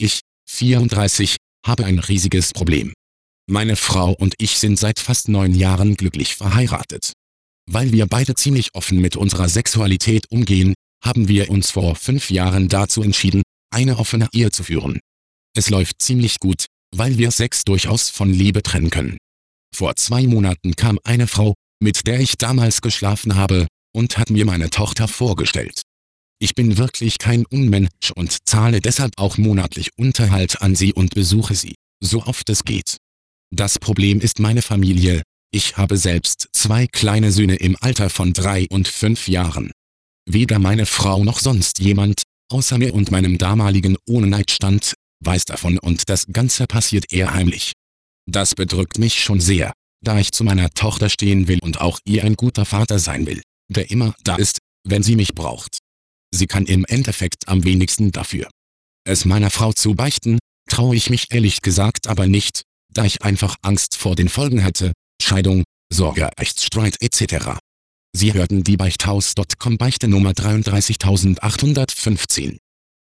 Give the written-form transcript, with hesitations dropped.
Ich, 34, habe ein riesiges Problem. Meine Frau und ich sind seit fast 9 Jahren glücklich verheiratet. Weil wir beide ziemlich offen mit unserer Sexualität umgehen, haben wir uns vor 5 Jahren dazu entschieden, eine offene Ehe zu führen. Es läuft ziemlich gut, weil wir Sex durchaus von Liebe trennen können. Vor 2 Monaten kam eine Frau, mit der ich damals geschlafen habe, und hat mir meine Tochter vorgestellt. Ich bin wirklich kein Unmensch und zahle deshalb auch monatlich Unterhalt an sie und besuche sie, so oft es geht. Das Problem ist meine Familie. Ich habe selbst 2 kleine Söhne im Alter von 3 und 5 Jahren. Weder meine Frau noch sonst jemand, außer mir und meinem damaligen One-Night-Stand, weiß davon und das Ganze passiert eher heimlich. Das bedrückt mich schon sehr, da ich zu meiner Tochter stehen will und auch ihr ein guter Vater sein will, der immer da ist, wenn sie mich braucht. Sie kann im Endeffekt am wenigsten dafür. Es meiner Frau zu beichten, traue ich mich ehrlich gesagt aber nicht, da ich einfach Angst vor den Folgen hätte, Scheidung, Sorgerechtsstreit etc. Sie hörten die Beichthaus.com Beichte Nummer 33815.